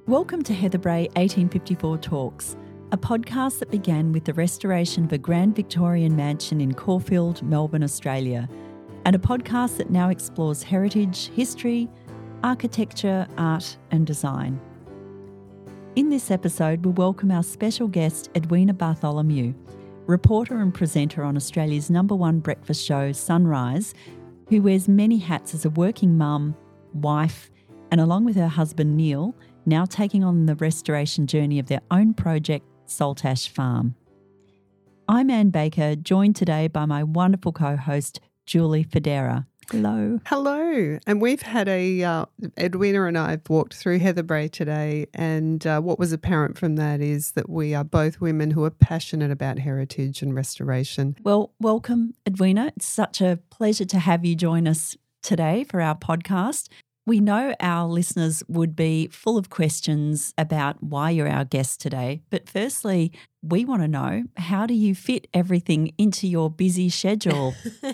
Welcome to Heather Bray 1854 Talks, a podcast that began with the restoration of a grand Victorian mansion in Caulfield, Melbourne, Australia, and a podcast that now explores heritage, history, architecture, art and design. In this episode, we'll welcome our special guest, Edwina Bartholomew, reporter and presenter on Australia's #1 breakfast show, Sunrise, who wears many hats as a working mum, wife, and along with her husband Neil, now taking on the restoration journey of their own project, Saltash Farm. I'm Anne Baker, joined today by my wonderful co-host, Julie Federa. Hello. Hello. And we've had Edwina and I have walked through Heather Bray today, and what was apparent from that is that we are both women who are passionate about heritage and restoration. Well, welcome, Edwina. It's such a pleasure to have you join us today for our podcast. We know our listeners would be full of questions about why you're our guest today. But firstly, we want to know, how do you fit everything into your busy schedule?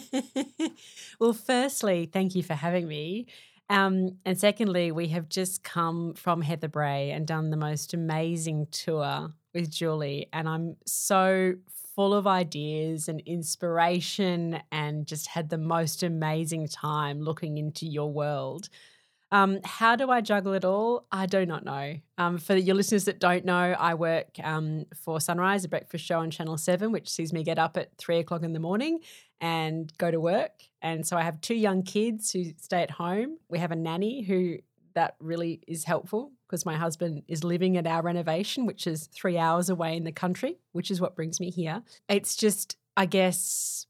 Well, firstly, thank you for having me. And secondly, we have just come from Heather Bray and done the most amazing tour with Julie. And I'm so full of ideas and inspiration and just had the most amazing time looking into your world. How do I juggle it all? I do not know. For your listeners that don't know, I work for Sunrise, a breakfast show on Channel 7, which sees me get up at 3 o'clock in the morning and go to work. And so I have 2 young kids who stay at home. We have a nanny who that really is helpful because my husband is living at our renovation, which is 3 hours away in the country, which is what brings me here. It's just, I guess,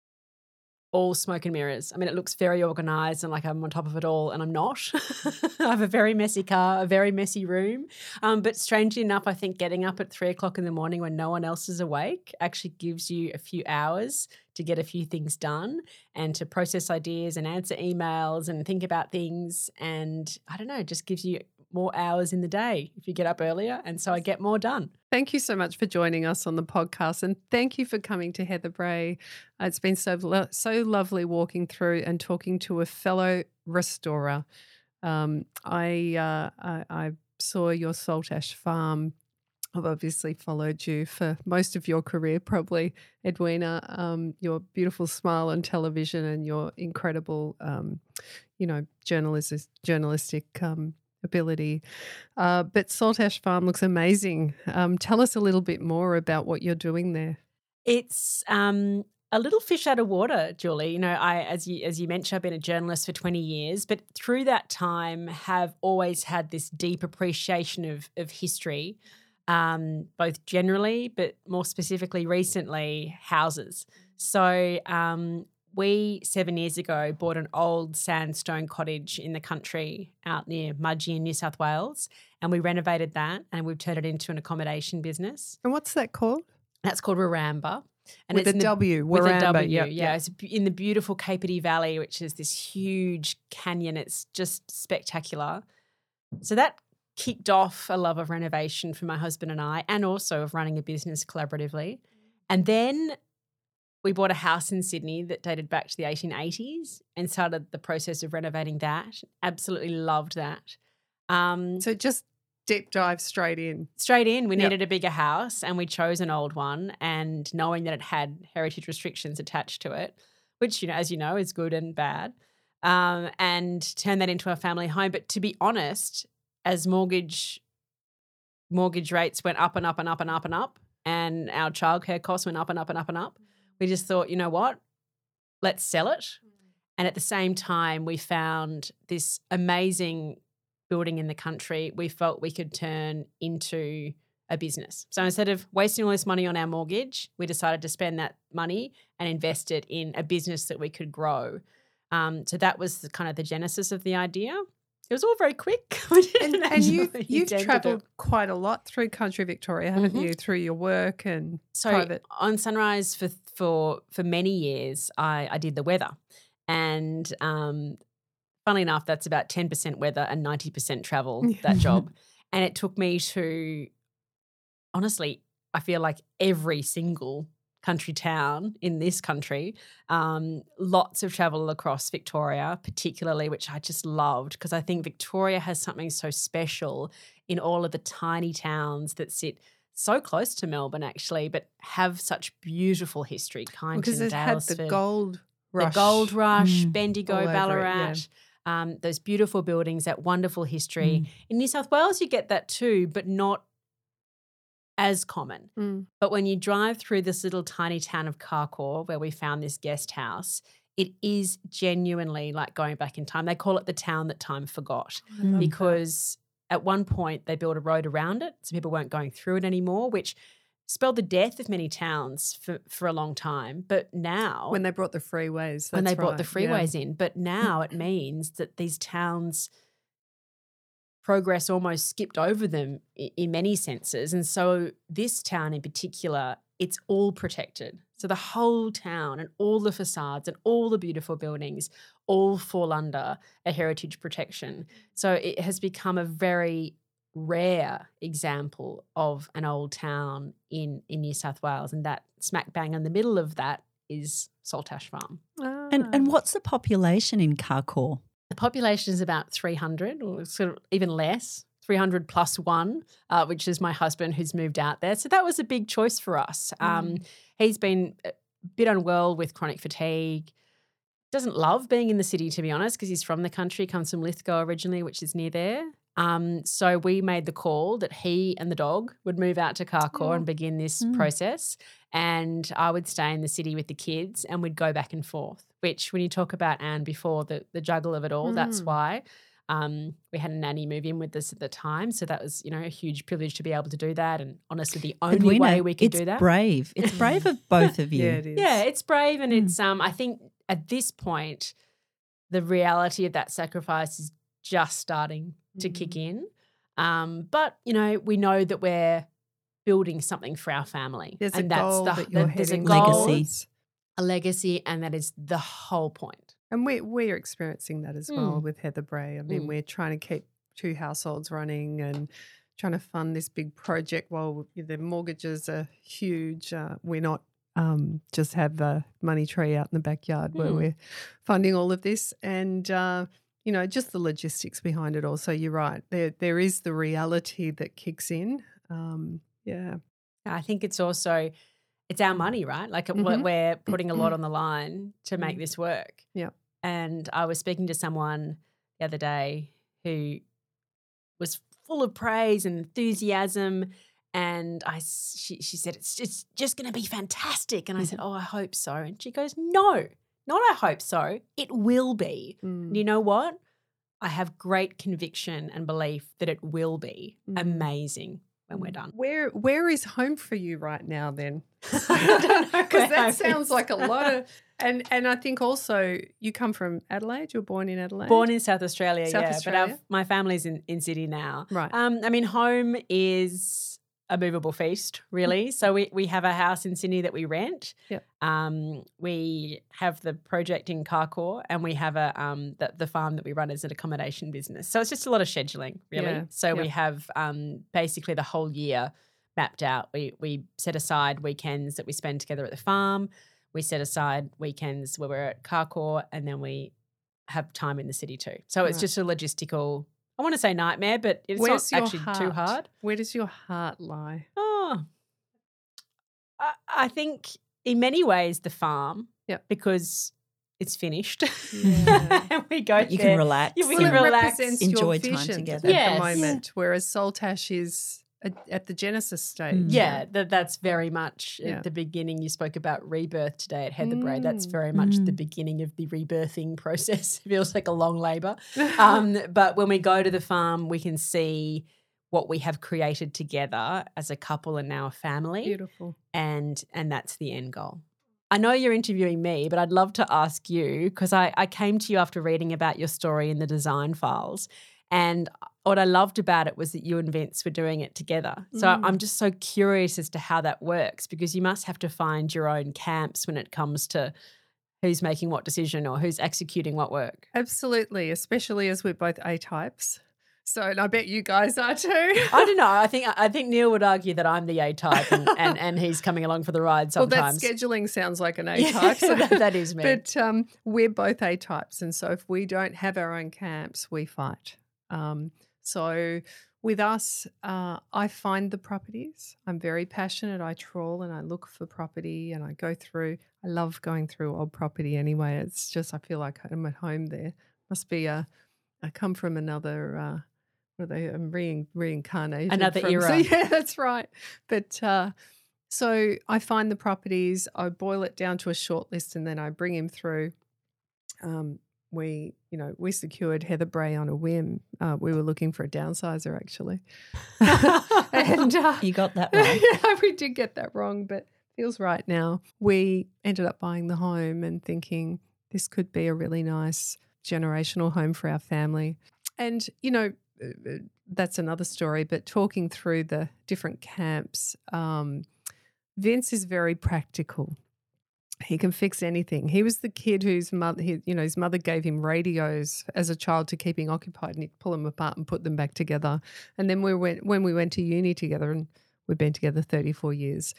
all smoke and mirrors. I mean, it looks very organised and like I'm on top of it all, and I'm not. I have a very messy car, a very messy room. But strangely enough, I think getting up at 3 o'clock in the morning when no one else is awake actually gives you a few hours to get a few things done and to process ideas and answer emails and think about things. And I don't know, just gives you more hours in the day if you get up earlier. And so I get more done. Thank you so much for joining us on the podcast, and thank you for coming to Heather Bray. It's been so lovely walking through and talking to a fellow restorer. I saw your Saltash Farm. I've obviously followed you for most of your career, probably, Edwina. Your beautiful smile on television and your incredible, journalistic ability. But Saltash Farm looks amazing. Tell us a little bit more about what you're doing there. It's a little fish out of water, Julie. You know, as you mentioned, I've been a journalist for 20 years, but through that time have always had this deep appreciation of history, both generally, but more specifically recently, houses. So we 7 years ago bought an old sandstone cottage in the country out near Mudgee in New South Wales, and we renovated that and we've turned it into an accommodation business. And what's that called? That's called Warramba. And with it's a W. With Warramba, a W, yeah. It's in the beautiful Capertee Valley, which is this huge canyon. It's just spectacular. So that kicked off a love of renovation for my husband and I, and also of running a business collaboratively. And then we bought a house in Sydney that dated back to the 1880s and started the process of renovating that. Absolutely loved that. So just deep dive straight in. Straight in. We needed a bigger house and we chose an old one, and knowing that it had heritage restrictions attached to it, which, as you know, is good and bad, and turned that into a family home. But to be honest, as mortgage rates went up and up and up and up and up, and our childcare costs went up and up and up and up, we just thought, you know what, let's sell it. And at the same time, we found this amazing building in the country we felt we could turn into a business. So instead of wasting all this money on our mortgage, we decided to spend that money and invest it in a business that we could grow. So that was the genesis of the idea. It was all very quick. And you've travelled quite a lot through country Victoria, haven't you, through your work and private? On Sunrise for many years, I did the weather. And funnily enough, that's about 10% weather and 90% travel, that job. And it took me to, honestly, I feel like every single country town in this country. Lots of travel across Victoria, particularly, which I just loved because I think Victoria has something so special in all of the tiny towns that sit so close to Melbourne, actually, but have such beautiful history. Kyneton, Because it had the Daylesford, gold rush. the Gold Rush, Mm. Bendigo, All over it, Ballarat. Those beautiful buildings, that wonderful history. In New South Wales, you get that too, but not as common. Mm. But when you drive through this little tiny town of Carcoar, where we found this guest house, it is genuinely like going back in time. They call it the town that time forgot I love that. because at one point they built a road around it so people weren't going through it anymore, which spelled the death of many towns for a long time. But now when they brought the freeways, when they that's brought the right, yeah. freeways in. But now it means that these towns progress almost skipped over them in many senses. And so this town in particular, it's all protected. So the whole town and all the facades and all the beautiful buildings all fall under a heritage protection. So it has become a very rare example of an old town in New South Wales, and that smack bang in the middle of that is Saltash Farm. And what's the population in Carcoar? The population is about 300 or sort of even less, 300 plus one, which is my husband who's moved out there. So that was a big choice for us. He's been a bit unwell with chronic fatigue, doesn't love being in the city, to be honest, because he's from the country, comes from Lithgow originally, which is near there. So we made the call that he and the dog would move out to Carcoar and begin this process, and I would stay in the city with the kids and we'd go back and forth, which when you talk about Anne before, the juggle of it all, that's why. We had a nanny move in with us at the time, so that was, a huge privilege to be able to do that, and honestly the only Edwina, way we could do that. It's brave. It's brave of both of you. Yeah, it is. Yeah, it's brave, and it's I think at this point the reality of that sacrifice is just starting to kick in. But, we know that we're building something for our family. There's and a that's goal that you're there's a heading goal, towards. a legacy, and that is the whole point. And we're experiencing that as well with Heather Bray. I mean, we're trying to keep 2 households running and trying to fund this big project while the mortgages are huge. We're not just have a money tree out in the backyard where we're funding all of this. And, just the logistics behind it all. So you're right. There is the reality that kicks in. I think it's also it's our money, right? Like we're putting a lot on the line to make this work. Yeah. And I was speaking to someone the other day who was full of praise and enthusiasm, and she said it's just going to be fantastic. And I said, "Oh, I hope so." And she goes, "No, not I hope so. It will be." And you know what? I have great conviction and belief that it will be amazing when we're done. Where is home for you right now then? I don't know Because where home that sounds is. like a lot of and I think also you come from Adelaide. You're born in Adelaide. Born in South Australia, South yeah. Australia. But my family's in Sydney now. Right. Home is a movable feast, really. So we have a house in Sydney that we rent. Yep. We have the project in Carcoar, and we have the farm that we run as an accommodation business. So it's just a lot of scheduling, really. Yeah. So we have basically the whole year mapped out. We set aside weekends that we spend together at the farm. We set aside weekends where we're at Carcoar, and then we have time in the city too. So it's just a logistical, I want to say nightmare, but it's Where's not your actually heart? too hard. Where does your heart lie? Oh, I think in many ways the farm, because it's finished. Yeah. And we go You there. can relax. Yeah, we Well, can it relax. represents enjoy your time vision together. at Yes. the moment, whereas Saltash is at the genesis stage. Yeah, that's very much Yeah. at the beginning. You spoke about rebirth today at Heather Bray. That's very much the beginning of the rebirthing process. It feels like a long labour. But when we go to the farm, we can see what we have created together as a couple and now a family. Beautiful. And that's the end goal. I know you're interviewing me, but I'd love to ask you, because I came to you after reading about your story in the design files, and what I loved about it was that you and Vince were doing it together. So I'm just so curious as to how that works, because you must have to find your own camps when it comes to who's making what decision or who's executing what work. Absolutely, especially as we're both A-types. So, and I bet you guys are too. I don't know. I think Neil would argue that I'm the A type and he's coming along for the ride sometimes. Well, that scheduling sounds like an A type. So that is me. But we're both A types. And so if we don't have our own camps, we fight. So with us, I find the properties. I'm very passionate. I trawl and I look for property and I go through. I love going through old property anyway. It's just I feel like I'm at home there. Must be I come from another reincarnated. Another era. So yeah, that's right. But so I find the properties, I boil it down to a short list and then I bring him through. We secured Heather Bray on a whim. We were looking for a downsizer actually. And you got that wrong. Yeah, we did get that wrong, but feels right now. We ended up buying the home and thinking this could be a really nice generational home for our family. And, that's another story, but talking through the different camps, Vince is very practical. He can fix anything. He was the kid whose mother, his mother gave him radios as a child to keep him occupied, and he'd pull them apart and put them back together. And then when we went to uni together, and we've been together 34 years,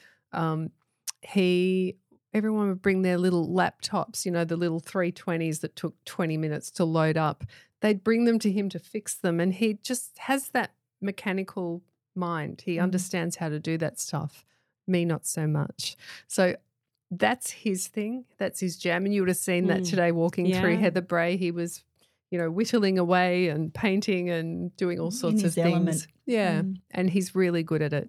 everyone would bring their little laptops, the little 320s that took 20 minutes to load up. They'd bring them to him to fix them, and he just has that mechanical mind. He understands how to do that stuff. Me, not so much. So that's his thing. That's his jam. And you would have seen that today walking through Heather Bray. He was, whittling away and painting and doing all sorts of things. Element. Yeah. And he's really good at it.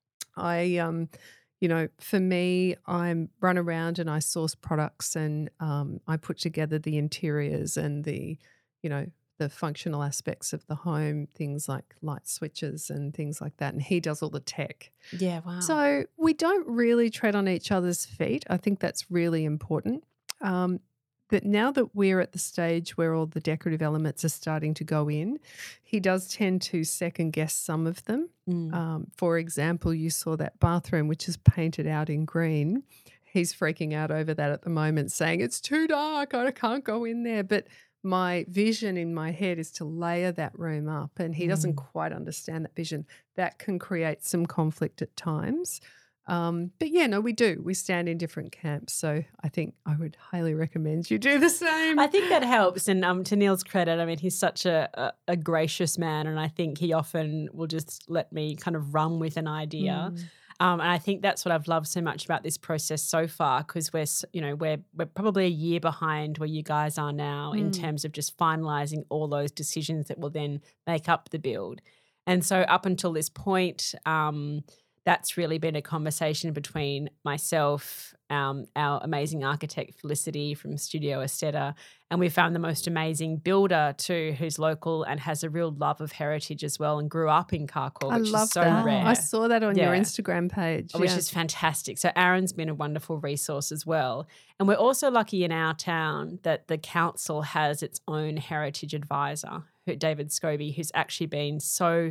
For me, I run around and I source products and I put together the interiors and the functional aspects of the home, things like light switches and things like that. And he does all the tech. Yeah, wow. So we don't really tread on each other's feet. I think that's really important. But now that we're at the stage where all the decorative elements are starting to go in, he does tend to second guess some of them. For example, you saw that bathroom, which is painted out in green. He's freaking out over that at the moment, saying it's too dark, I can't go in there. But my vision in my head is to layer that room up, and he doesn't quite understand that vision. That can create some conflict at times. But yeah, no, we do. We stand in different camps. So I think I would highly recommend you do the same. I think that helps. And to Neil's credit, I mean, he's such a gracious man, and I think he often will just let me kind of run with an idea. And I think that's what I've loved so much about this process so far, because we're probably a year behind where you guys are now in terms of just finalising all those decisions that will then make up the build. And so up until this point, that's really been a conversation between myself, our amazing architect Felicity from Studio Esteta, and we found the most amazing builder too, who's local and has a real love of heritage as well and grew up in Carcoar, which is so rare. I saw that on your Instagram page. Which is fantastic. So Aaron's been a wonderful resource as well. And we're also lucky in our town that the council has its own heritage advisor, David Scobie, who's actually been so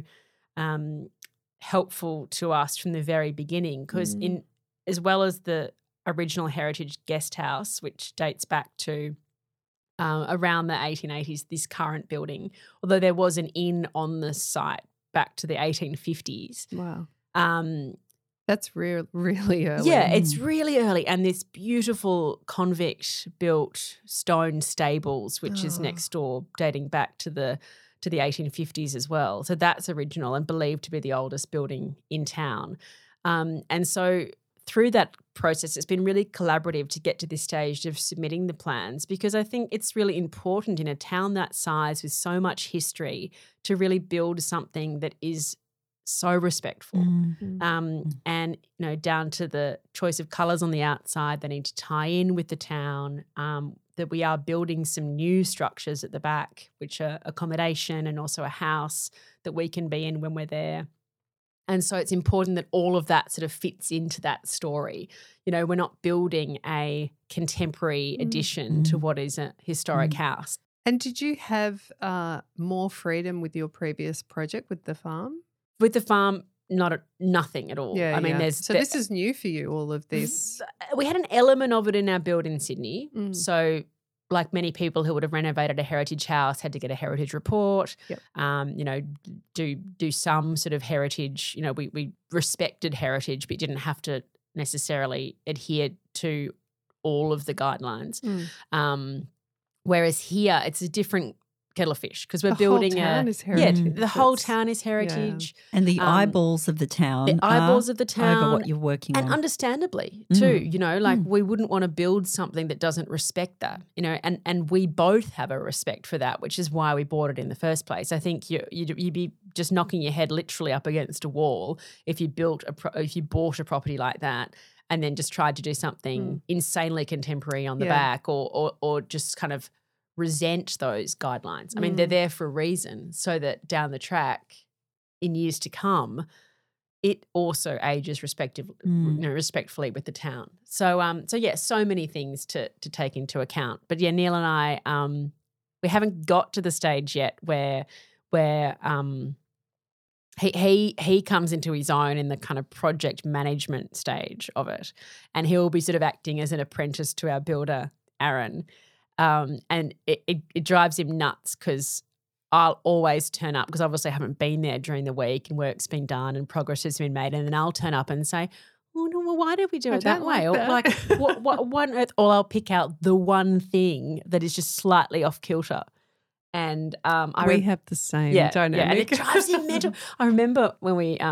helpful to us from the very beginning, because as well as the original heritage guest house, which dates back to around the 1880s, this current building, although there was an inn on the site back to the 1850s. Wow. That's really early. Yeah, it's really early. And this beautiful convict-built stone stables, which is next door, dating back to the 1850s as well. So that's original and believed to be the oldest building in town. And so through that process, it's been really collaborative to get to this stage of submitting the plans, because I think it's really important in a town that size with so much history to really build something that is so respectful. And, down to the choice of colours on the outside, they need to tie in with the town, that we are building some new structures at the back, which are accommodation and also a house that we can be in when we're there. And so it's important that all of that sort of fits into that story. We're not building a contemporary addition to what is a historic house. And did you have more freedom with your previous project with the farm? With the farm, nothing at all. I mean, this is new for you, all of this. We had an element of it in our build in Sydney. So like many people who would have renovated a heritage house, had to get a heritage report, Yep. Do some sort of heritage. We respected heritage, but didn't have to necessarily adhere to all of the guidelines. Whereas here, it's a different kettle of fish because we're building whole town is heritage. the whole town is heritage. And the eyeballs of the town over what you're working on. And understandably too, we wouldn't want to build something that doesn't respect that, and we both have a respect for that, which is why we bought it in the first place. I think you'd be just knocking your head literally up against a wall if you bought a property like that and then just tried to do something insanely contemporary on the back or just kind of resent those guidelines. I mean, they're there for a reason so that down the track in years to come, it also ages respectfully with the town. So so many things to take into account. But yeah, Neil and I, we haven't got to the stage yet where he comes into his own in the kind of project management stage of it, and he'll be sort of acting as an apprentice to our builder, Aaron. And it drives him nuts because I'll always turn up because obviously I haven't been there during the week and work's been done and progress has been made, and then I'll turn up and say, "Oh no, well, why did we do it that way?" Or like, what on earth? Or I'll pick out the one thing that is just slightly off kilter. And we have the same dynamic. And it drives him mental. I remember when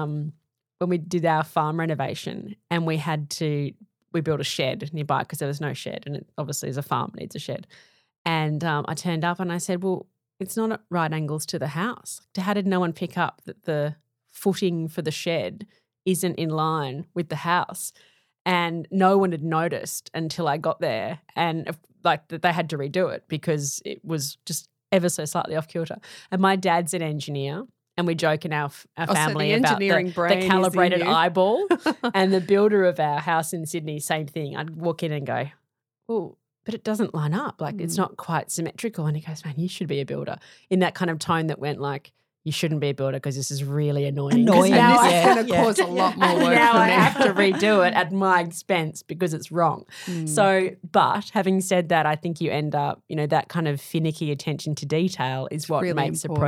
we did our farm renovation and we built a shed nearby because there was no shed, and it obviously as a farm needs a shed. And I turned up and I said, well, it's not at right angles to the house. How did no one pick up that the footing for the shed isn't in line with the house? And no one had noticed until I got there, and they had to redo it because it was just ever so slightly off kilter. And my dad's an engineer. And we joke in our family about the calibrated eyeball. And the builder of our house in Sydney, same thing. I'd walk in and go, well, but it doesn't line up. Like it's not quite symmetrical. And he goes, man, you should be a builder. In that kind of tone that went like, you shouldn't be a builder because this is really annoying. Now it's going to cause a lot more work now for I me. have to redo it at my expense because it's wrong. So, but having said that, I think you end up, that kind of finicky attention to detail is what really makes important. a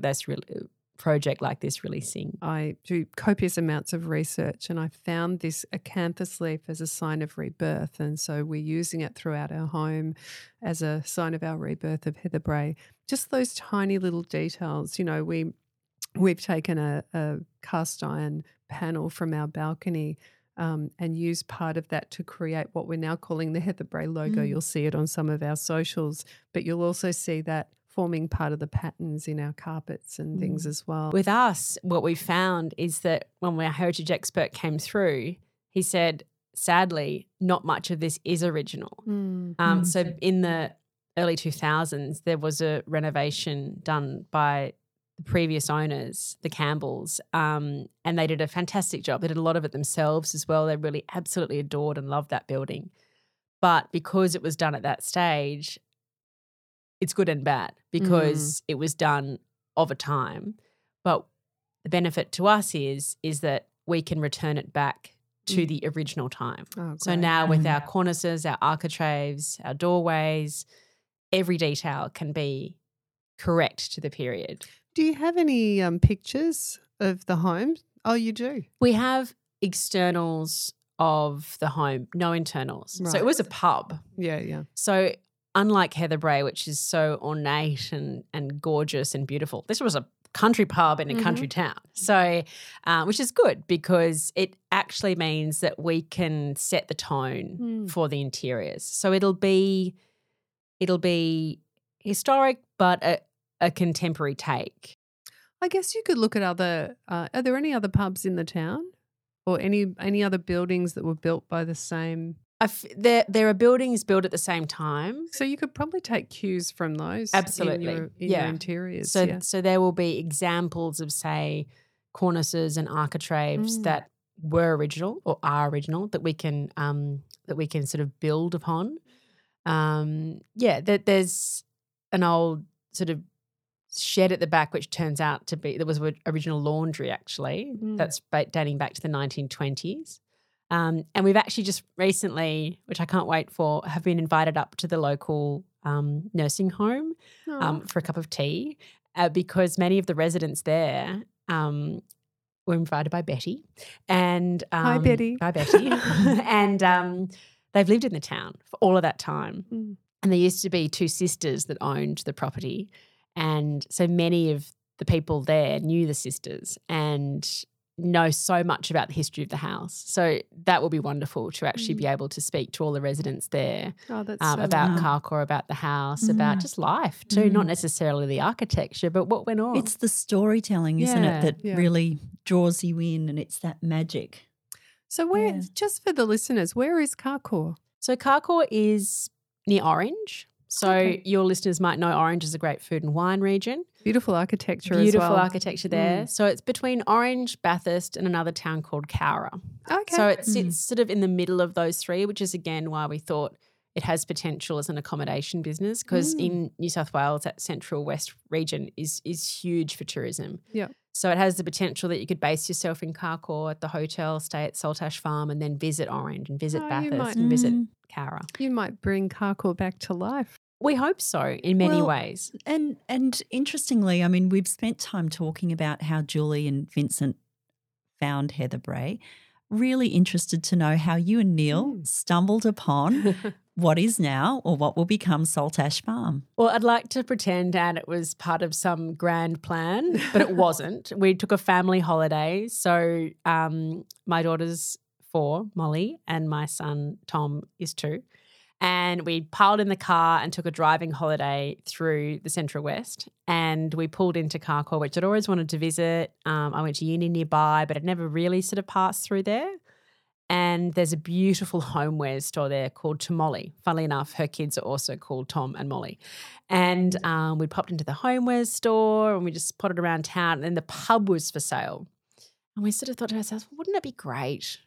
project like this really sing. I do copious amounts of research, and I found this acanthus leaf as a sign of rebirth, and so we're using it throughout our home as a sign of our rebirth of Heather Bray. Just those tiny little details. We've taken a cast iron panel from our balcony and used part of that to create what we're now calling the Heather Bray logo. You'll see it on some of our socials, but you'll also see that forming part of the patterns in our carpets and things as well. With us, what we found is that when our heritage expert came through, he said, sadly, not much of this is original. So in the early 2000s, there was a renovation done by the previous owners, the Campbells, and they did a fantastic job. They did a lot of it themselves as well. They really absolutely adored and loved that building. But because it was done at that stage, it's good and bad because it was done of a time. But the benefit to us is that we can return it back to the original time. So now with our cornices, our architraves, our doorways, every detail can be correct to the period. Do you have any pictures of the home? Oh, you do? We have externals of the home, no internals. Right. So it was a pub. Yeah. So unlike Heather Bray, which is so ornate and gorgeous and beautiful, this was a country pub in a country town. So, which is good because it actually means that we can set the tone for the interiors. So it'll be historic, but a contemporary take. I guess you could look at other. Are there any other pubs in the town, or any other buildings that were built by the same? There are buildings built at the same time. So you could probably take cues from those. Absolutely. In your interiors. So there will be examples of, say, cornices and architraves that were original or are original that we can sort of build upon. There's an old sort of shed at the back which turns out to be, there was an original laundry actually that's dating back to the 1920s. And we've actually just recently, which I can't wait for, have been invited up to the local nursing home Aw. for a cup of tea because many of the residents there were invited by Betty. And Hi, Betty. By Betty. And they've lived in the town for all of that time. Mm. And there used to be two sisters that owned the property. And so many of the people there knew the sisters and know so much about the history of the house. So that will be wonderful to actually be able to speak to all the residents there Oh, that's so about wow. Carcoar, about the house, about just life too, not necessarily the architecture, but what went on. It's the storytelling, isn't Yeah. it, that Yeah. really draws you in, and it's that magic. So where, Yeah. just for the listeners, where is Carcoar? So Carcoar is near Orange. So Okay. your listeners might know Orange is a great food and wine region. Beautiful architecture Beautiful as well. architecture there. So it's between Orange, Bathurst and another town called Cowra. Okay. So it sits sort of in the middle of those three, which is again why we thought it has potential as an accommodation business because in New South Wales, that central west region is huge for tourism. Yeah. So it has the potential that you could base yourself in Carcoar at the hotel, stay at Saltash Farm and then visit Orange and visit Oh, you Bathurst might- and visit Cowra. You might bring Carcoar back to life. We hope so in many Well, ways. And interestingly, I mean, we've spent time talking about how Julie and Vincent found Heather Bray. Really interested to know how you and Neil stumbled upon what is now or what will become Saltash Farm. Well, I'd like to pretend that it was part of some grand plan, but it wasn't. We took a family holiday. So my daughter's 4, Molly, and my son, Tom, is 2. And we piled in the car and took a driving holiday through the Central West. And we pulled into Carcoar, which I'd always wanted to visit. I went to uni nearby, but I'd never really sort of passed through there. And there's a beautiful homewares store there called Tamoli. Funnily enough, her kids are also called Tom and Molly. And we popped into the homewares store and we just potted around town. And then the pub was for sale. And we sort of thought to ourselves, well, wouldn't it be great,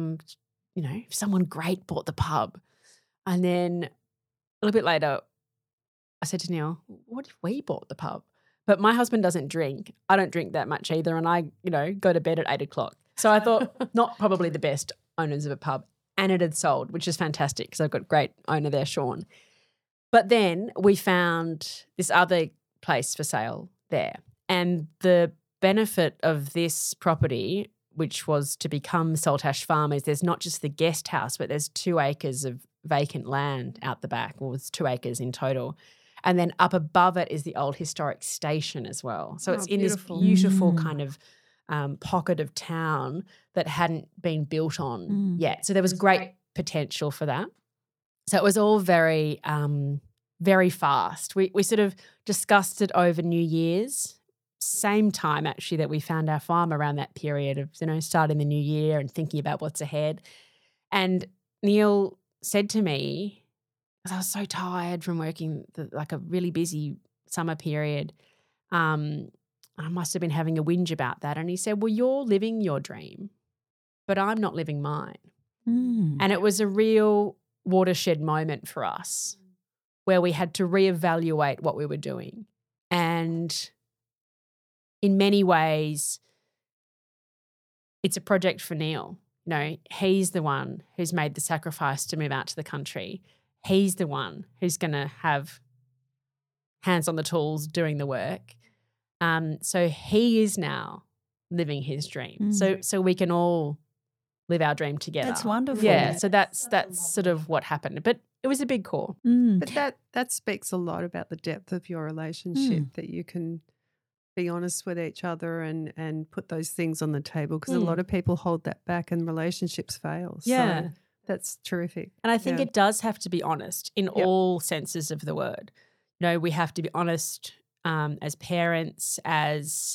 if someone great bought the pub? And then a little bit later, I said to Neil, what if we bought the pub? But my husband doesn't drink. I don't drink that much either. And I, go to bed at 8 o'clock. So I thought not probably the best owners of a pub. And it had sold, which is fantastic because I've got a great owner there, Sean. But then we found this other place for sale there. And the benefit of this property, which was to become Saltash Farm, is there's not just the guest house, but there's 2 acres of vacant land out the back. Well, it's 2 acres in total. And then up above it is the old historic station as well. So it's in beautiful. this beautiful kind of pocket of town that hadn't been built on yet. So there was great potential for that. So it was all very, very fast. We sort of discussed it over New Year's, same time actually that we found our farm around that period of, starting the new year and thinking about what's ahead. And Neil said to me, because I was so tired from working like a really busy summer period, I must have been having a whinge about that. And he said, well, you're living your dream, but I'm not living mine. And it was a real watershed moment for us where we had to reevaluate what we were doing. And in many ways, it's a project for Neil. He's the one who's made the sacrifice to move out to the country. He's the one who's going to have hands on the tools doing the work. So he is now living his dream. So we can all live our dream together. That's wonderful. Yeah, so that's sort of what happened. But it was a big call. But that speaks a lot about the depth of your relationship, that you can be honest with each other and put those things on the table, because a lot of people hold that back and relationships fail. Yeah. So that's terrific. And I think it does have to be honest in all senses of the word. We have to be honest as parents, as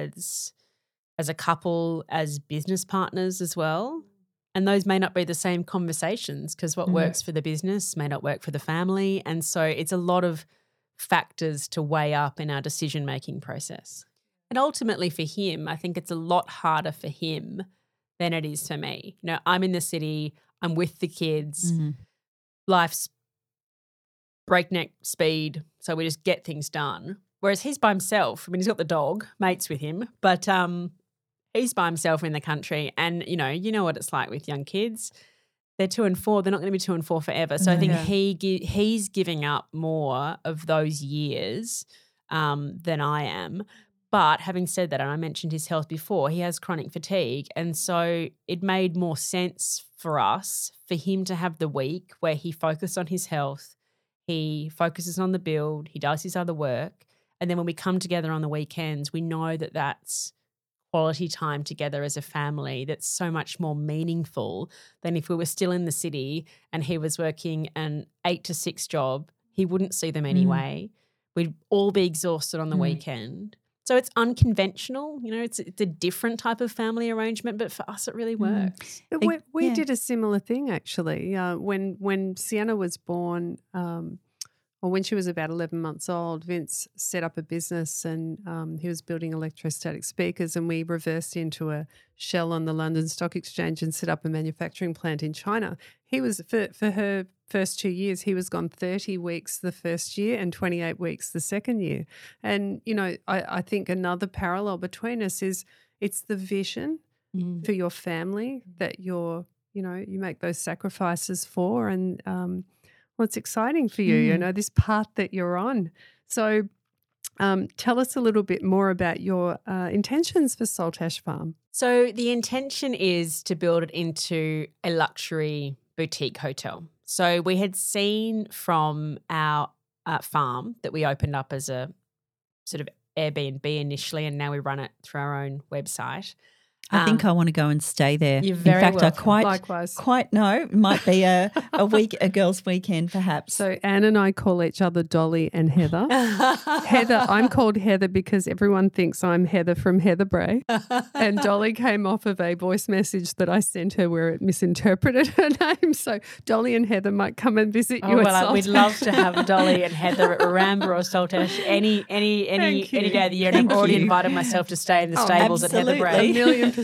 a couple, as business partners as well. And those may not be the same conversations because what works for the business may not work for the family. And so it's a lot of factors to weigh up in our decision-making process. And ultimately for him, I think it's a lot harder for him than it is for me. I'm in the city, I'm with the kids, life's breakneck speed, so we just get things done. Whereas he's by himself. I mean, he's got the dog, mates with him, but he's by himself in the country. And, you know what it's like with young kids. they're 2 and 4. They're not going to be 2 and 4 forever. So I think Yeah. he's giving up more of those years than I am. But having said that, and I mentioned his health before, he has chronic fatigue. And so it made more sense for us for him to have the week where he focused on his health, he focuses on the build, he does his other work. And then when we come together on the weekends, we know that that's quality time together as a family that's so much more meaningful than if we were still in the city and he was working an 8 to 6 job. He wouldn't see them anyway. We'd all be exhausted on the weekend. So it's unconventional, it's a different type of family arrangement, but for us it really works. But we did a similar thing actually. When Sienna was born, or when she was about 11 months old, Vince set up a business and he was building electrostatic speakers, and we reversed into a shell on the London Stock Exchange and set up a manufacturing plant in China. He was, for her first 2 years, he was gone 30 weeks the first year and 28 weeks the second year. And, I think another parallel between us is it's the vision for your family that you make those sacrifices for, and it's exciting for you, this path that you're on. So tell us a little bit more about your intentions for Saltash Farm. So the intention is to build it into a luxury boutique hotel. So we had seen from our farm that we opened up as a sort of Airbnb initially, and now we run it through our own website. I think I want to go and stay there. You're very In fact, Likewise. it might be a girls' weekend perhaps. So Anne and I call each other Dolly and Heather. Heather, I'm called Heather because everyone thinks I'm Heather from Heather Bray. And Dolly came off of a voice message that I sent her where it misinterpreted her name. So Dolly and Heather might come and visit you at Saltash. We'd love to have Dolly and Heather at Rambla or Saltash any day of the year. And I've already invited myself to stay in the stables at Heather Bray. 1,000,000%.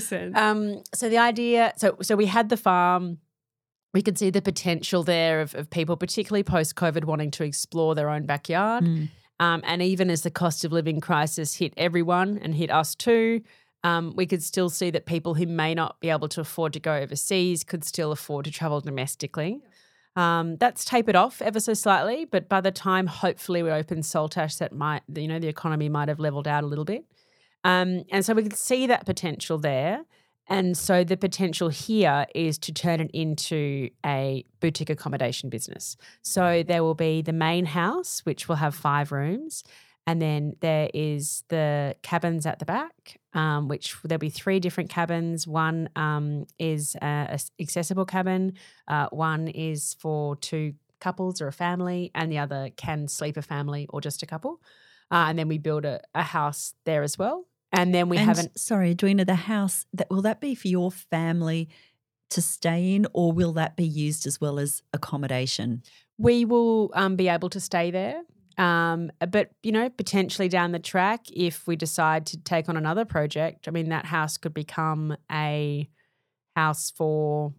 So the idea, so we had the farm. We could see the potential there of people, particularly post-COVID, wanting to explore their own backyard. And even as the cost of living crisis hit everyone and hit us too, we could still see that people who may not be able to afford to go overseas could still afford to travel domestically. That's tapered off ever so slightly, but by the time hopefully we open Saltash, the economy might have leveled out a little bit. And so we could see that potential there. And so the potential here is to turn it into a boutique accommodation business. So there will be the main house, which will have 5 rooms. And then there is the cabins at the back, which there'll be 3 different cabins. One is an accessible cabin. One is for 2 couples or a family, and the other can sleep a family or just a couple. And then we build a house there as well. And then Sorry, Edwina, the house, will that be for your family to stay in, or will that be used as well as accommodation? We will be able to stay there. But, potentially down the track, if we decide to take on another project, that house could become a house for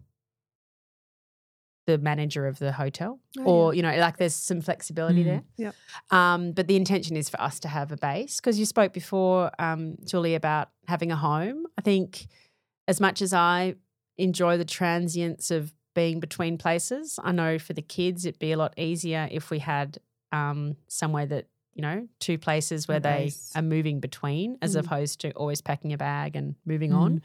the manager of the hotel there's some flexibility there. Yep. But the intention is for us to have a base, because you spoke before, Julie, about having a home. I think as much as I enjoy the transience of being between places, I know for the kids it'd be a lot easier if we had somewhere that, 2 places where they are moving between, as opposed to always packing a bag and moving on.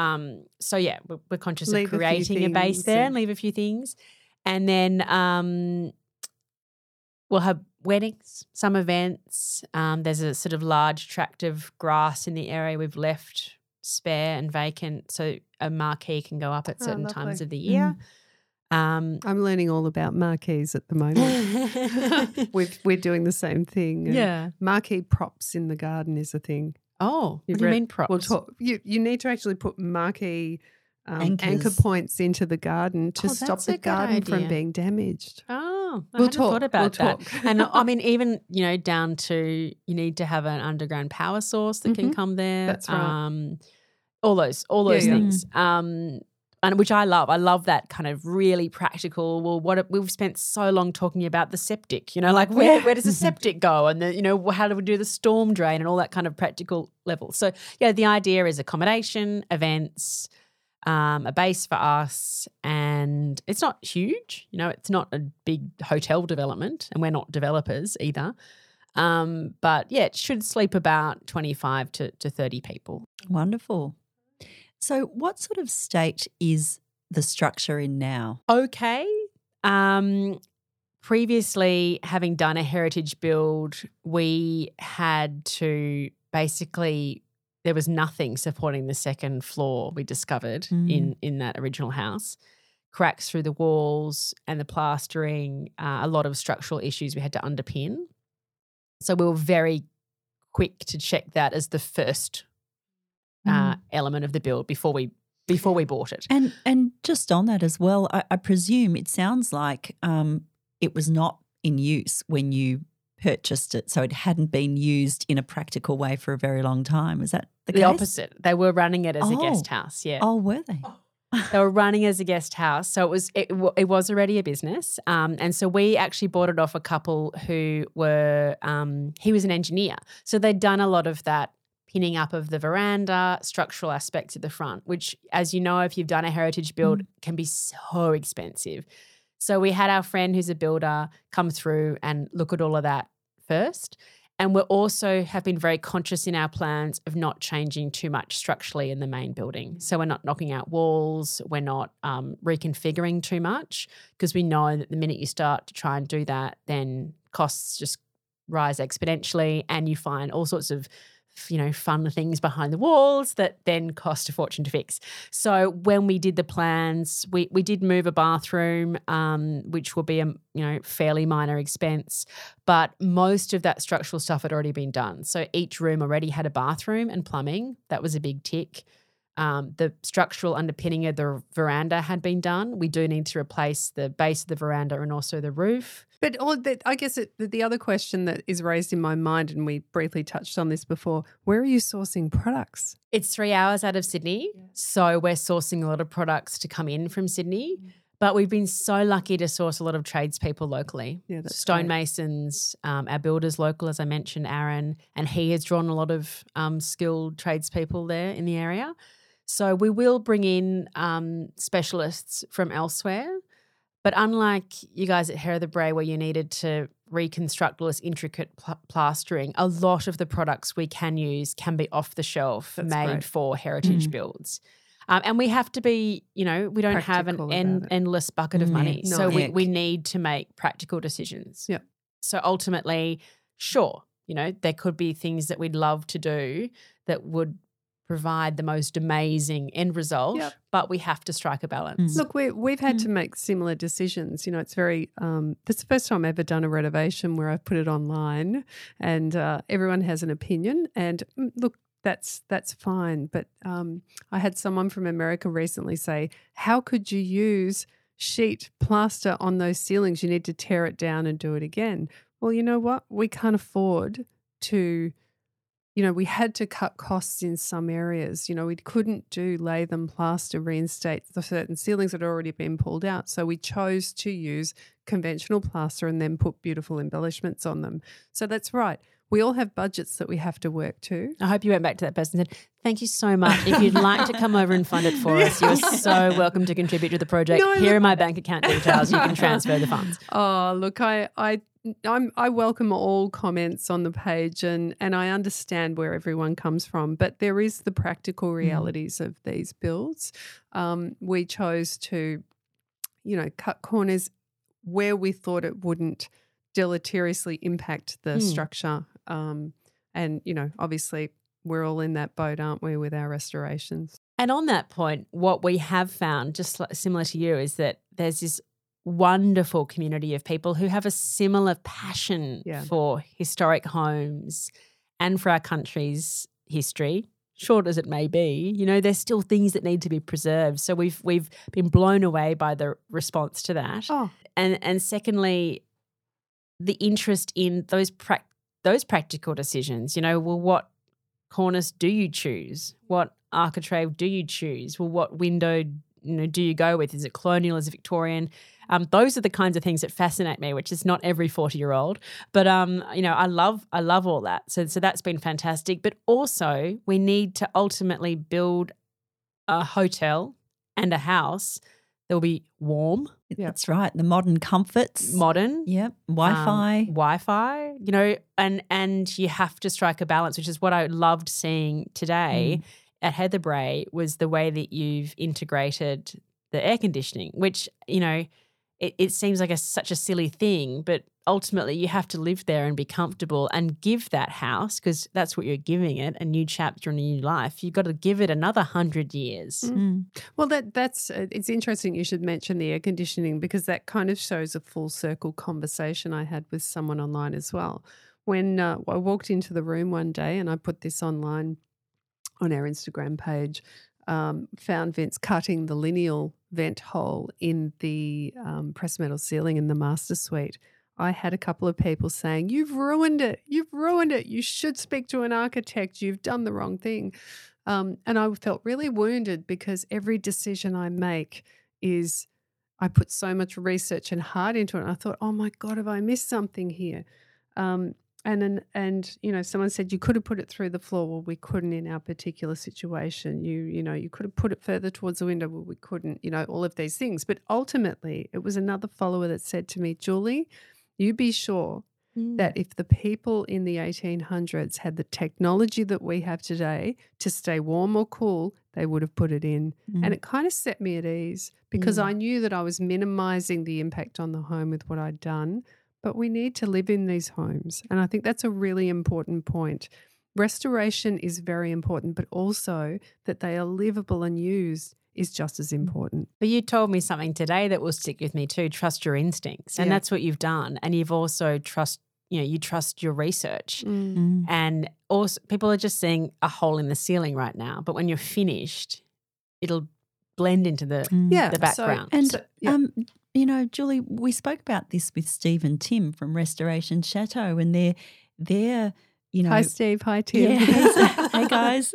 We're conscious of creating a base there and leave a few things. And then we'll have weddings, some events. There's a sort of large tract of grass in the area we've left spare and vacant, so a marquee can go up at certain times of the year. I'm learning all about marquees at the moment. We're doing the same thing. Yeah. Marquee props in the garden is a thing. Oh, what do you mean props? We'll talk. You need to actually put marquee anchor points into the garden to stop the garden from being damaged. Oh, I hadn't thought about that. And even, down to you need to have an underground power source that can come there. That's right. All those things. And which I love. I love that kind of really practical. Well, we've spent so long talking about the septic, where does the septic go, and how do we do the storm drain and all that kind of practical level. So the idea is accommodation, events, a base for us, and it's not huge. It's not a big hotel development, and we're not developers either. But yeah, it should sleep about 25 to 30 people. Wonderful. So what sort of state is the structure in now? Okay. Previously, having done a heritage build, we had to basically, there was nothing supporting the second floor we discovered in that original house. Cracks through the walls and the plastering, a lot of structural issues we had to underpin. So we were very quick to check that as the first element of the build before we bought it. And just on that as well, I presume it sounds like it was not in use when you purchased it, so it hadn't been used in a practical way for a very long time. Is that the case? The opposite. They were running it as a guest house, yeah. Oh, were they? They were running as a guest house. So it was already a business. And so we actually bought it off a couple who were he was an engineer. So they'd done a lot of that pinning up of the veranda, structural aspects at the front, which, as you know, if you've done a heritage build, can be so expensive. So we had our friend who's a builder come through and look at all of that first. And we also have been very conscious in our plans of not changing too much structurally in the main building. So we're not knocking out walls, we're not reconfiguring too much, because we know that the minute you start to try and do that, then costs just rise exponentially and you find all sorts of fun things behind the walls that then cost a fortune to fix. So when we did the plans, we did move a bathroom, which will be a fairly minor expense, but most of that structural stuff had already been done. So each room already had a bathroom and plumbing. That was a big tick. The structural underpinning of the veranda had been done. We do need to replace the base of the veranda and also the roof. But I guess the other question that is raised in my mind, and we briefly touched on this before, where are you sourcing products? It's 3 hours out of Sydney, so we're sourcing a lot of products to come in from Sydney. But we've been so lucky to source a lot of tradespeople locally. Yeah, that's Stonemasons, our builder's local, as I mentioned, Aaron, and he has drawn a lot of skilled tradespeople there in the area. So we will bring in specialists from elsewhere. But unlike you guys at Hair of the Bray, where you needed to reconstruct all this intricate plastering, a lot of the products we can use can be off the shelf, made for heritage builds. And we have to be, we don't have an endless bucket of money. So we need to make practical decisions. Yeah. So ultimately, sure, there could be things that we'd love to do that would provide the most amazing end result, but we have to strike a balance. Look, we've had to make similar decisions. It's very that's the first time I've ever done a renovation where I've put it online and everyone has an opinion. And look, that's fine. But I had someone from America recently say, how could you use sheet plaster on those ceilings? You need to tear it down and do it again. Well, you know what? We can't afford to we had to cut costs in some areas. We couldn't do lay them plaster, reinstate the certain ceilings that had already been pulled out. So we chose to use conventional plaster and then put beautiful embellishments on them. So that's right. We all have budgets that we have to work to. I hope you went back to that person and said, thank you so much. If you'd like to come over and fund it for us, you're so welcome to contribute to the project. Here are my bank account details. You can transfer the funds. Oh, look, I welcome all comments on the page and I understand where everyone comes from, but there is the practical realities of these builds. We chose to, cut corners where we thought it wouldn't deleteriously impact the structure. And, obviously we're all in that boat, aren't we, with our restorations? And on that point, what we have found, just similar to you, is that there's this wonderful community of people who have a similar passion for historic homes and for our country's history, short as it may be. There's still things that need to be preserved. So we've been blown away by the response to that. Oh. And secondly, the interest in those practical decisions. What cornice do you choose? What architrave do you choose? Well, what window do you go with? Is it colonial? Is it Victorian? Those are the kinds of things that fascinate me, which is not every 40-year-old. But I love all that. So that's been fantastic. But also, we need to ultimately build a hotel and a house that will be warm, That's right. The modern comforts. modern, Yep. Wi-Fi. Wi-Fi, and you have to strike a balance, which is what I loved seeing today at Heather Bray, was the way that you've integrated the air conditioning, which, it seems like such a silly thing, but ultimately you have to live there and be comfortable and give that house, because that's what you're giving it, a new chapter in a new life. You've got to give it another 100 years. Well, that's it's interesting you should mention the air conditioning, because that kind of shows a full circle conversation I had with someone online as well. When I walked into the room one day, and I put this online on our Instagram page, found Vince cutting the lineal vent hole in the pressed metal ceiling in the master suite. I had a couple of people saying, "You've ruined it. You've ruined it. You should speak to an architect. You've done the wrong thing." And I felt really wounded, because every decision I make is, I put so much research and heart into it. And I thought, oh my God, have I missed something here? And someone said, you could have put it through the floor. Well, we couldn't in our particular situation. You could have put it further towards the window. Well, we couldn't, all of these things. But ultimately, it was another follower that said to me, Julie, you be sure that if the people in the 1800s had the technology that we have today to stay warm or cool, they would have put it in. And it kind of set me at ease, because I knew that I was minimizing the impact on the home with what I'd done. But we need to live in these homes. And I think that's a really important point. Restoration is very important, but also that they are livable and used is just as important. But you told me something today that will stick with me too, trust your instincts. And that's what you've done. And you've also you trust your research. And also people are just seeing a hole in the ceiling right now. But when you're finished, it'll blend into the background. Julie, we spoke about this with Steve and Tim from Restoration Chateau, and they're Hi, Steve. Hi, Tim. Yeah, hey, guys.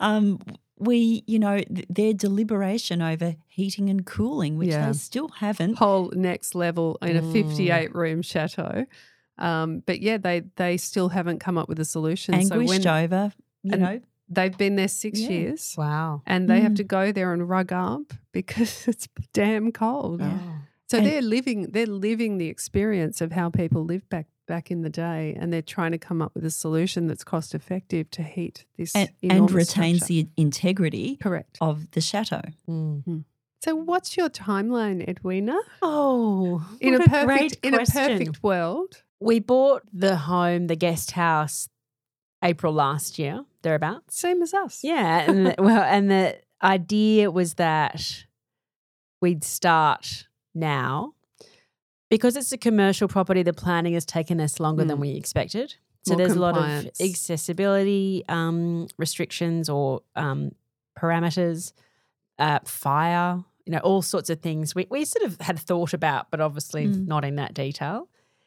Their deliberation over heating and cooling, which they still haven't. Whole next level in a 58-room chateau. But they still haven't come up with a solution. Anguished over, They've been there 6 years. Wow. And they have to go there and rug up because it's damn cold. Yeah. So they're living the experience of how people lived back in the day, and they're trying to come up with a solution that's cost effective to heat this and retains structure. the integrity of the chateau. So what's your timeline, Edwina? Oh, in what a perfect world. We bought the guest house, April last year, thereabouts. Same as us. Yeah, and the idea was that we'd start now. Because it's a commercial property, the planning has taken us longer than we expected. So there's a lot of accessibility restrictions or parameters, fire, all sorts of things we sort of had thought about, but obviously not in that detail.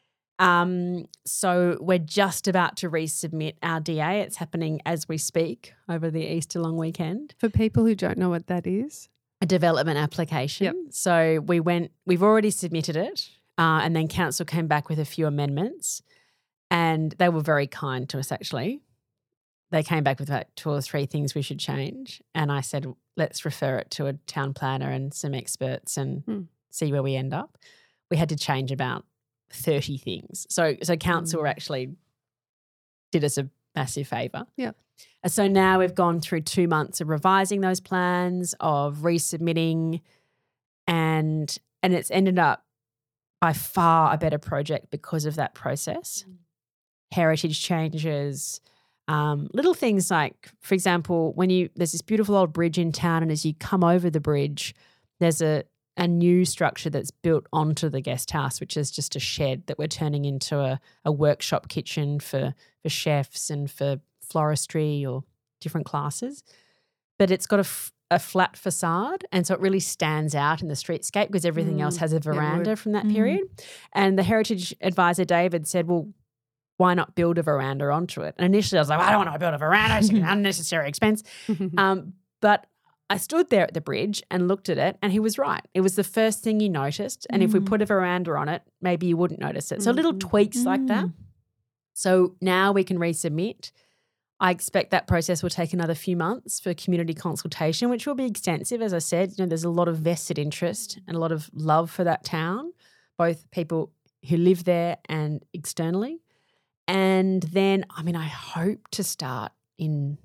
So we're just about to resubmit our DA. It's happening as we speak over the Easter long weekend. For people who don't know what that is. A development application. Yep. So we've already submitted it. And then council came back with a few amendments, and they were very kind to us actually. They came back with about 2 or 3 things we should change, and I said, let's refer it to a town planner and some experts and see where we end up. We had to change about 30 things. So council actually did us a massive favour. Yeah. So now we've gone through 2 months of revising those plans, of resubmitting, and it's ended up by far a better project because of that process. Heritage changes, little things like, for example, there's this beautiful old bridge in town, and as you come over the bridge, there's a new structure that's built onto the guest house, which is just a shed that we're turning into a workshop kitchen for chefs and for floristry or different classes. But it's got a flat facade, and so it really stands out in the streetscape because everything else has a veranda from that period. And the heritage advisor, David, said, well, why not build a veranda onto it? And initially I was like, I don't want to build a veranda. It's an unnecessary expense. But I stood there at the bridge and looked at it, and he was right. It was the first thing you noticed, and if we put a veranda on it, maybe you wouldn't notice it. So little tweaks like that. So now we can resubmit. I expect that process will take another few months for community consultation, which will be extensive. As I said, there's a lot of vested interest and a lot of love for that town, both people who live there and externally. And then, I hope to start in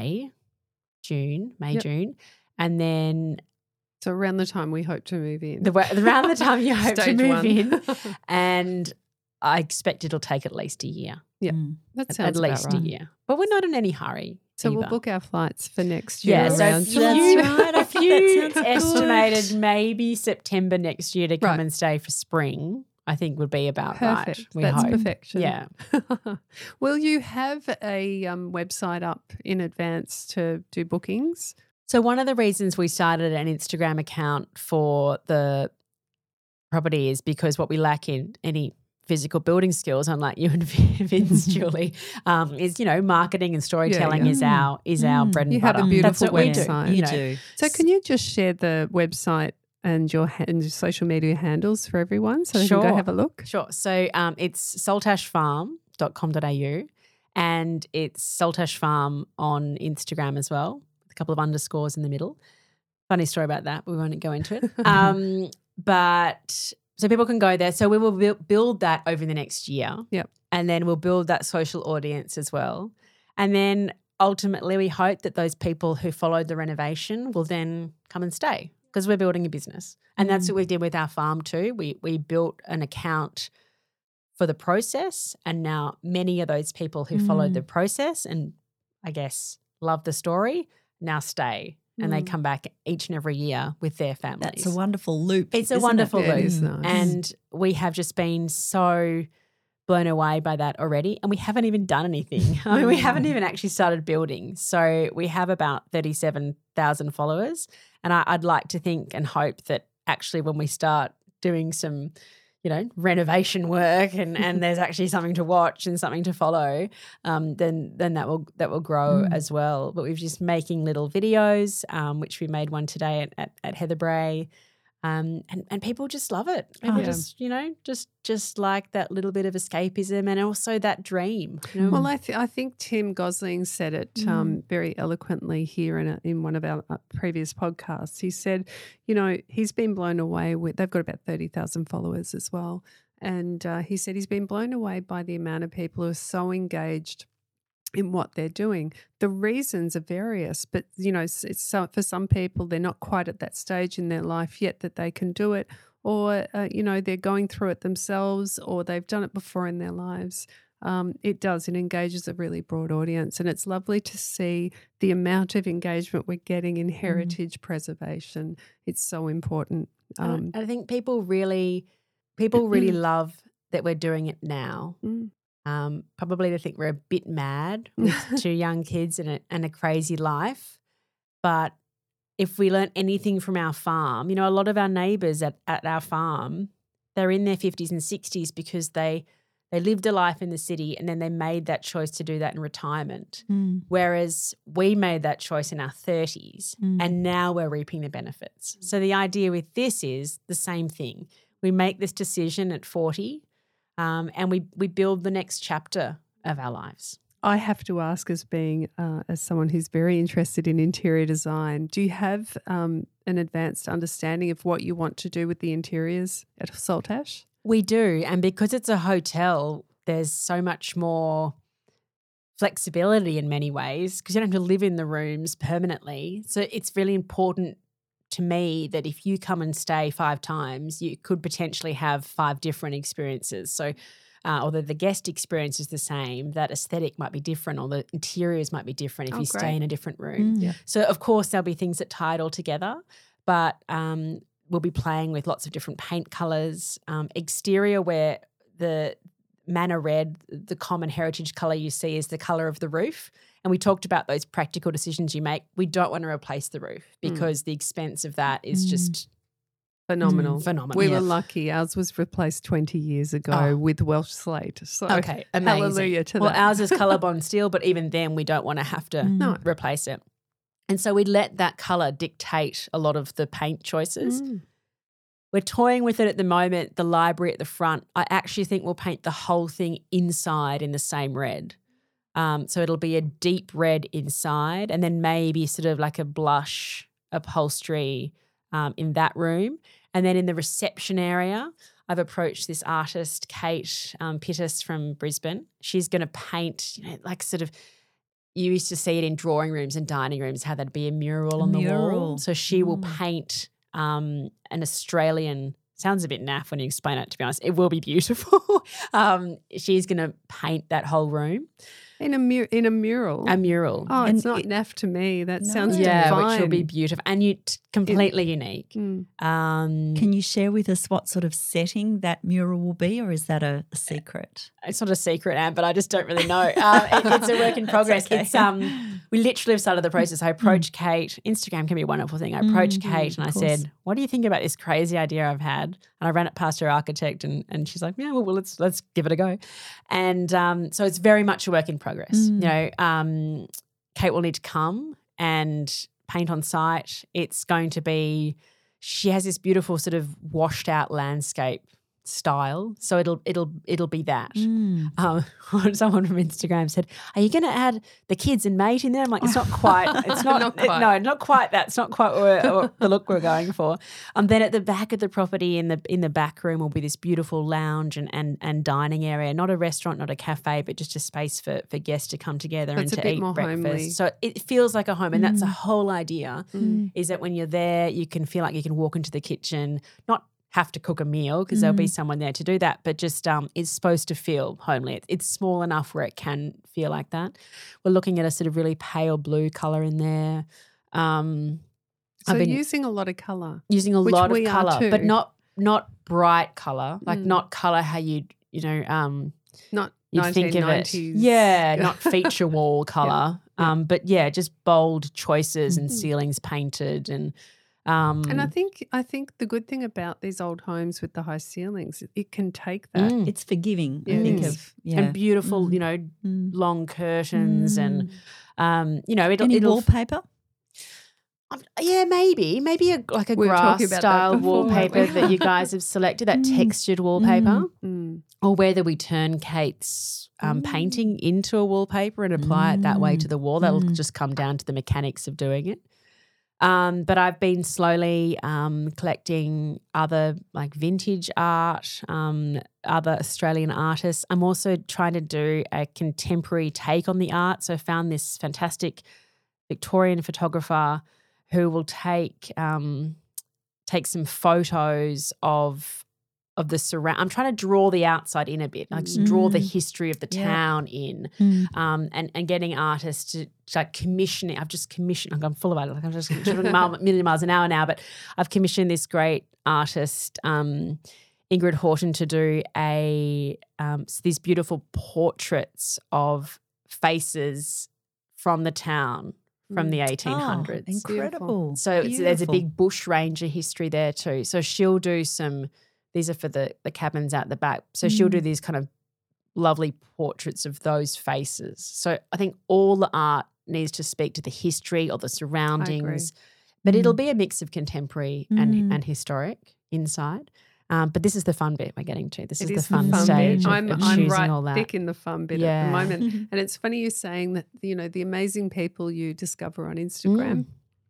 June. And then So around the time we hope to move in. around the time you hope to Stage move one. in. And I expect it'll take at least a year. Yeah, that sounds At least about right. a year. But we're not in any hurry. So either. we'll book our flights for next year. Yeah, so around a July. few That sounds estimated maybe September next year to come Right. and stay for spring, I think would be about right. Perfect. We That's hope. perfection. Yeah. Will you have a website up in advance to do bookings? So one of the reasons we started an Instagram account for the property is because what we lack in any physical building skills, unlike you and Vince, Julie, is marketing and storytelling yeah. is our bread and You have butter. a beautiful That's what we do, website. You do. So can you just share the website and your social media handles for everyone so they can go Sure. have a look? Sure. So it's saltashfarm.com.au and it's Saltash Farm on Instagram as well, with a couple of underscores in the middle. Funny story about that, but we won't go into it. But so people can go there. So we will build that over the next year. Yep. And then we'll build that social audience as well. And then ultimately we hope that those people who followed the renovation will then come and stay because we're building a business. And that's what we did with our farm too. We built an account for the process, and now many of those people who followed the process and I guess love the story now stay. And they come back each and every year with their families. That's a wonderful loop. It's a isn't wonderful it? loop. It is nice. And we have just been so blown away by that already. And we haven't even done anything. We haven't even actually started building. So we have about 37,000 followers. And I'd like to think and hope that actually when we start doing some renovation work and there's actually something to watch and something to follow, then that will grow as well. But we're just making little videos, which we made one today at Heather Bray, and people just love it. People just like that little bit of escapism and also that dream. Well, I think Tim Gosling said it very eloquently here in one of our previous podcasts. He said, he's been blown away with, they've got about 30,000 followers as well. And he said he's been blown away by the amount of people who are so engaged in what they're doing. The reasons are various, but, for some people, they're not quite at that stage in their life yet that they can do it, or, they're going through it themselves or they've done it before in their lives. It engages a really broad audience, and it's lovely to see the amount of engagement we're getting in heritage preservation. It's so important. I think people really love that we're doing it now. Probably they think we're a bit mad with two young kids and a crazy life. But if we learn anything from our farm, a lot of our neighbours at our farm, they're in their 50s and 60s because they lived a life in the city and then they made that choice to do that in retirement. Whereas we made that choice in our 30s and now we're reaping the benefits. So the idea with this is the same thing. We make this decision at 40 and we build the next chapter of our lives. I have to ask, as someone who's very interested in interior design, do you have an advanced understanding of what you want to do with the interiors at Saltash? We do, and because it's a hotel, there's so much more flexibility in many ways because you don't have to live in the rooms permanently. So it's really important to me that if you come and stay 5 times, you could potentially have 5 different experiences. So although the guest experience is the same, that aesthetic might be different or the interiors might be different if you stay in a different room. Yeah. So, of course, there'll be things that tie it all together, but we'll be playing with lots of different paint colours. Exterior, where the Manor Red, the common heritage colour you see, is the colour of the roof. And we talked about those practical decisions you make. We don't want to replace the roof because the expense of that is just phenomenal. Phenomenal. We were lucky. Ours was replaced 20 years ago with Welsh slate. So okay, amazing. Hallelujah to well, that. Ours is Colorbond steel, but even then we don't want to have to replace it. And so we let that colour dictate a lot of the paint choices. We're toying with it at the moment, the library at the front. I actually think we'll paint the whole thing inside in the same red. So it'll be a deep red inside and then maybe sort of like a blush upholstery in that room. And then in the reception area, I've approached this artist, Kate Pittis from Brisbane. She's going to paint, like sort of, you used to see it in drawing rooms and dining rooms, how there'd be a mural on the wall. So she will paint an Australian, sounds a bit naff when you explain it, to be honest. It will be beautiful. She's going to paint that whole room. In a mural? A mural. Oh, it's not naff to me. That sounds divine. Yeah, which will be beautiful and completely unique. Can you share with us what sort of setting that mural will be, or is that a secret? It's not a secret, Anne, but I just don't really know. It's a work in progress. Okay. It's we literally have started the process. I approached Kate. Instagram can be a wonderful thing. I approached Kate and I said, "What do you think about this crazy idea I've had?" And I ran it past her architect, and she's like, "Yeah, well, let's give it a go." And so it's very much a work in progress. You know, Kate will need to come and paint on site. It's going to be. She has this beautiful sort of washed out landscape style, so it'll be that. Someone from Instagram said, "Are you going to add the kids and mate in there?" I'm like, "It's not quite. It's not, Not quite. No, not quite that. It's not quite the look we're going for." Then at the back of the property, in the back room, will be this beautiful lounge and dining area. Not a restaurant, not a cafe, but just a space for guests to come together and to eat breakfast. Homely. So it feels like a home, and that's the whole idea. Is that when you're there, you can feel like you can walk into the kitchen, not have to cook a meal because there'll be someone there to do that, but just it's supposed to feel homely. It's small enough where it can feel like that. We're looking at a sort of really pale blue colour in there. So using a lot of colour. Using a lot of colour, but not bright colour, like not colour how you not you think of it. Yeah, not feature wall colour. But just bold choices and ceilings painted and I think the good thing about these old homes with the high ceilings, it can take that. It's forgiving. I think of and beautiful, long curtains and Any wallpaper. Maybe a grass style wallpaper that you guys have selected, that textured wallpaper, or whether we turn Kate's painting into a wallpaper and apply it that way to the wall. That'll just come down to the mechanics of doing it. But I've been slowly collecting other like vintage art, other Australian artists. I'm also trying to do a contemporary take on the art. So I found this fantastic Victorian photographer who will take some photos of the surround. I'm trying to draw the outside in a bit, like just draw the history of the town in, and getting artists to like commission it. I've just commissioned. I'm full of it. Like I'm just million miles an hour now, but I've commissioned this great artist, Ingrid Horton, to do these beautiful portraits of faces from the town from the 1800s. Oh, incredible! So there's a big bushranger history there too. So she'll do some. These are for the cabins out the back. So she'll do these kind of lovely portraits of those faces. So I think all the art needs to speak to the history or the surroundings, but it'll be a mix of contemporary and historic inside. But this is the fun bit we're getting to. This is the fun stage. I'm right all that. thick in the fun bit at the moment. And it's funny you saying that, the amazing people you discover on Instagram.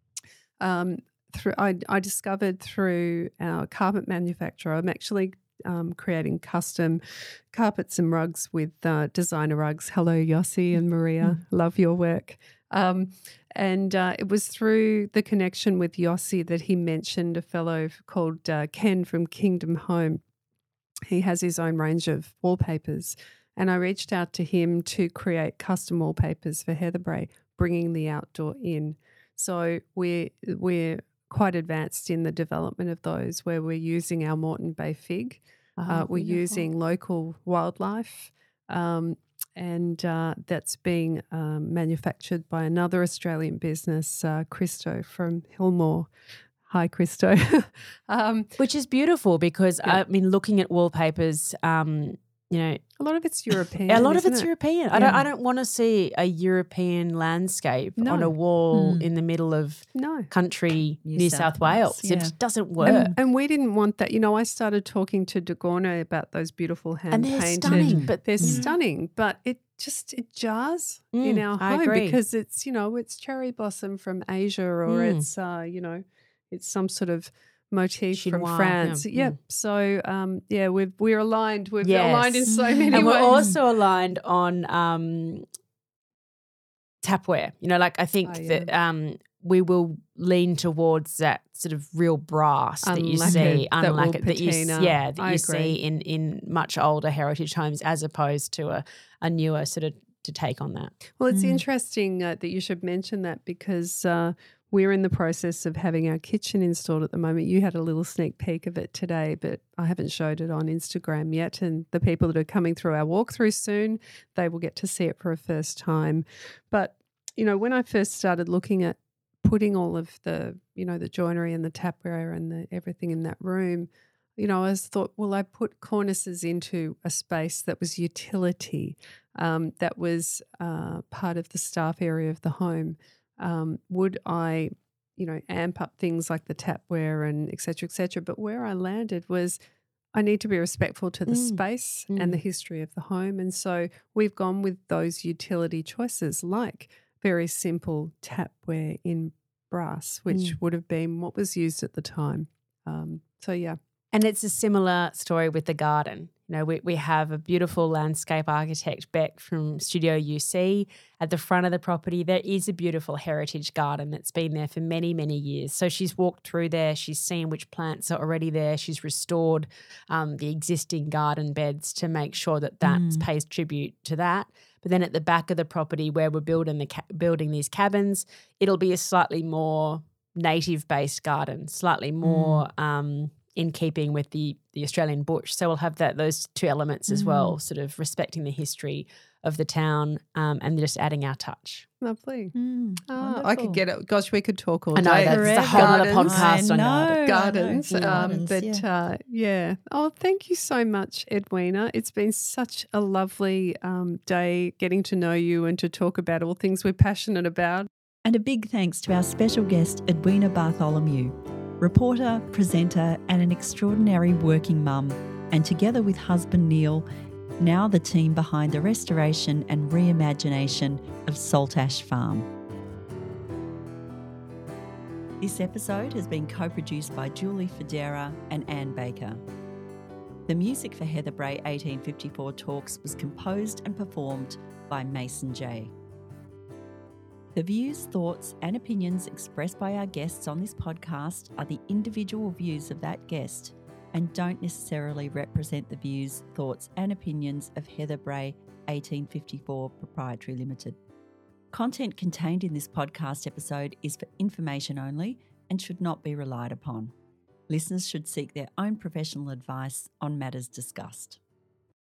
I discovered through our carpet manufacturer, I'm actually creating custom carpets and rugs with designer rugs. Hello, Yossi and Maria. Love your work. And it was through the connection with Yossi that he mentioned a fellow called Ken from Kingdom Home. He has his own range of wallpapers. And I reached out to him to create custom wallpapers for Heatherbrae, bringing the outdoor in. So we're quite advanced in the development of those, where we're using our Moreton Bay fig. We're using local wildlife, and that's being manufactured by another Australian business, Christo from Hillmore. Hi, Christo. Which is beautiful because, I mean, looking at wallpapers, a lot of it's European. A lot of it's isn't it? European. I don't want to see a European landscape on a wall in the middle of country New South Wales. It just doesn't work. And we didn't want that. I started talking to Dagorno about those beautiful hand-painted. And they're stunning. They're stunning, but it jars in our I home agree. because it's, it's cherry blossom from Asia or it's, it's some sort of motif from Chinois, France. yeah. Yep. So, we're aligned. We're Yes. aligned in so many And ways. we're also aligned on tapware. I think that we will lean towards that sort of real brass that you see, unlacquered, that you see in much older heritage homes, as opposed to a newer sort of to take on that. Well, it's interesting that you should mention that because we're in the process of having our kitchen installed at the moment. You had a little sneak peek of it today, but I haven't showed it on Instagram yet. And the people that are coming through our walkthrough soon, they will get to see it for a first time. But, when I first started looking at putting all of the, the joinery and the tapware and everything in that room, I thought, well, I put cornices into a space that was utility, that was part of the staff area of the home. Would I, amp up things like the tapware and et cetera, but where I landed was I need to be respectful to the space and the history of the home. And so we've gone with those utility choices like very simple tapware in brass, which would have been what was used at the time. And it's a similar story with the garden. We have a beautiful landscape architect, Beck from Studio UC. At the front of the property, there is a beautiful heritage garden that's been there for many, many years. So she's walked through there. She's seen which plants are already there. She's restored the existing garden beds to make sure that pays tribute to that. But then at the back of the property where we're building these cabins, it'll be a slightly more native-based garden, slightly more in keeping with the Australian bush. So we'll have those two elements as well, sort of respecting the history of the town and just adding our touch. Lovely. I could get it. Gosh, we could talk all day. I know, that's a whole other podcast on gardens. Yeah. Oh, thank you so much, Edwina. It's been such a lovely day getting to know you and to talk about all things we're passionate about. And a big thanks to our special guest, Edwina Bartholomew, reporter, presenter, and an extraordinary working mum, and together with husband Neil, now the team behind the restoration and reimagination of Saltash Farm. This episode has been co-produced by Julie Federa and Anne Baker. The music for Heather Bray 1854 Talks was composed and performed by Mason J. The views, thoughts and opinions expressed by our guests on this podcast are the individual views of that guest and don't necessarily represent the views, thoughts and opinions of Heather Bray 1854 Proprietary Limited. Content contained in this podcast episode is for information only and should not be relied upon. Listeners should seek their own professional advice on matters discussed.